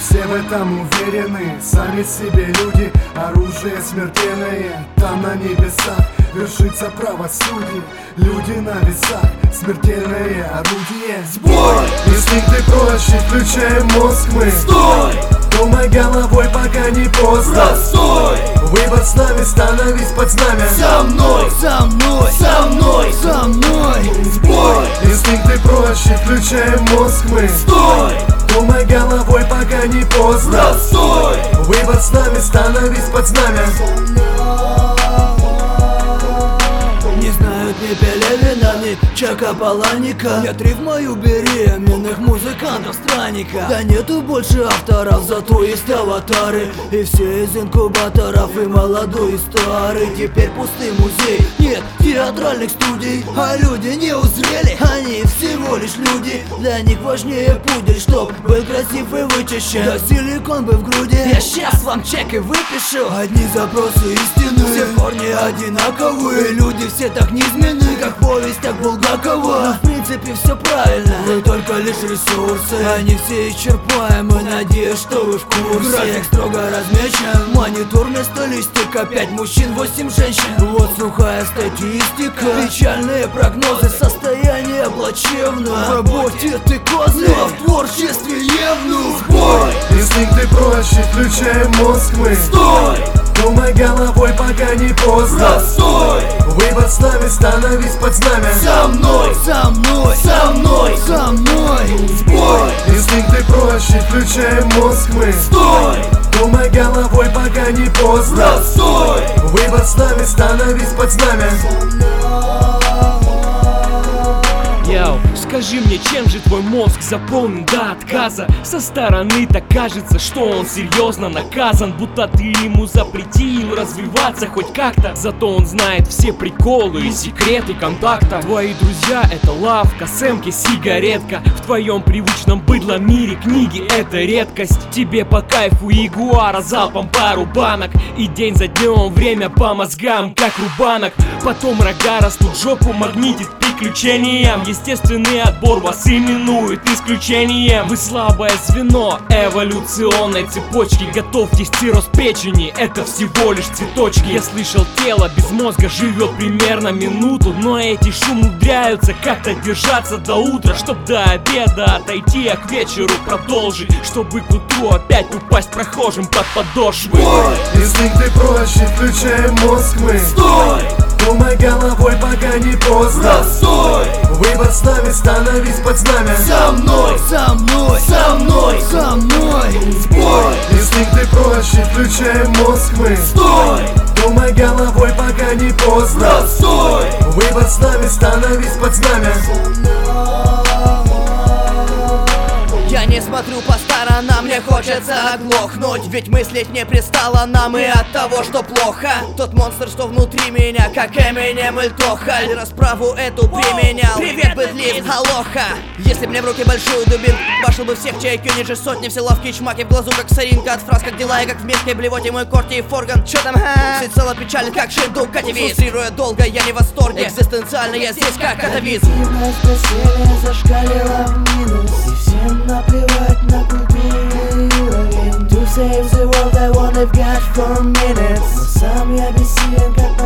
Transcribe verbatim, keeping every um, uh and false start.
все в этом уверены, сами себе люди, оружие смертельное. Там на небесах вершится правосудие, люди на весах, смертельное орудие. Сбой! Инстинкты проще, включаем мозг мы. Стой! Думай головой, пока не поздно. Стой! Выбор с нами, становись под знамя. Со мной! Со мной! Со мной! Со мной! Сбой! Инстинкты проще, включаем мозг мы. Стой! Думай головой, пока не поздно. Стой! Выбор с нами, становись под знамя. Не знают ни Пелевина, ни Чака Паланика. Нет рифмою беременных музыкантов странника. Да нету больше авторов, зато есть аватары. И все из инкубаторов, и молодой, и старый. Теперь пустый музей, нет театральных студий. А люди не узрели, они всего лишь люди. Для них важнее пудель, чтоб был красив и вычищен. Да силикон бы в груди, я щас вам чек и выпишу. Одни запросы истины, все в корне одинаковые. Люди все так низменны, как повесть, так Булгакова. Но в принципе все правильно, вы только лишь ресурсы. Они все исчерпаемы, надеюсь, что вы в курсе. График строго размечен, монитор вместо листика. Пять мужчин, восемь женщин, вот сухая статистика. Печальные прогнозы, состояние плачевное. В работе ты козырь, а в творчестве евнух. Сбой! Инстинкты проще, включаем мозг мы. Стой! Думай головой, пока не поздно. Стой! Выбор с нами, становись под знамя. Со мной! Со мной! Со мной! Со мной! Сбой! Инстинкты проще, включаем мозг мы. Стой! Думай головой, пока не поздно. Стой! Выбор с нами, становись под знамя. Йоу, скажи мне, чем же твой мозг заполнен до отказа? Со стороны так кажется, что он серьезно наказан, будто ты ему запретил развиваться хоть как-то. Зато он знает все приколы и секреты контакта. Твои друзья — это лавка, сэмки, сигаретка. В твоем привычном быдло мире книги — это редкость. Тебе по кайфу ягуара залпом пару банок, и день за днем время по мозгам как рубанок. Потом рога растут, жопу магнитит приключением. Естественный отбор вас именует исключением. Вы слабое звено эволюционной цепочки. Готовьтесь, цирроз печени — это всего лишь цветочки. Я слышал, тело без мозга живет примерно минуту, но эти ж умудряются как-то держаться до утра, чтоб до обеда отойти, а к вечеру продолжить, чтобы к утру опять упасть прохожим под подошвы. Сбой! Инстинкты проще, включаем мозг мы. Стой! Думай головой, пока не поздно. Стой! Выбор с нами, становись под знамя. Со мной! Со мной! Со мной! Со мной! Сбой! Инстинкты проще, включаем мозг мы. Стой! Думай головой, пока не поздно. Стой! Выбор с нами, становись под знамя. Я не смотрю по сторонам, мне хочется оглохнуть. Ведь мыслить не пристало нам и от того, что плохо. Тот монстр, что внутри меня, как Эминем или Тохаль, расправу эту применял. Привет, быдлист, алоха. Если б мне в руки большую дубин, башил бы всех, чей ай кью ниже сотни. Все лавки чмаки в глазу, как соринка от фраз, как дела и как в мешке блевоте мой корти и форган. Чё там, ха? Всецело печален, как шиндук, кативист. Фрустрируя долго, я не в восторге. Экзистенциально я здесь, как атовизм. Постели зашкалила в минус, и всем наплевать на культурный уровень. To save the world I won't have got for minutes. Но сам я бессилен, как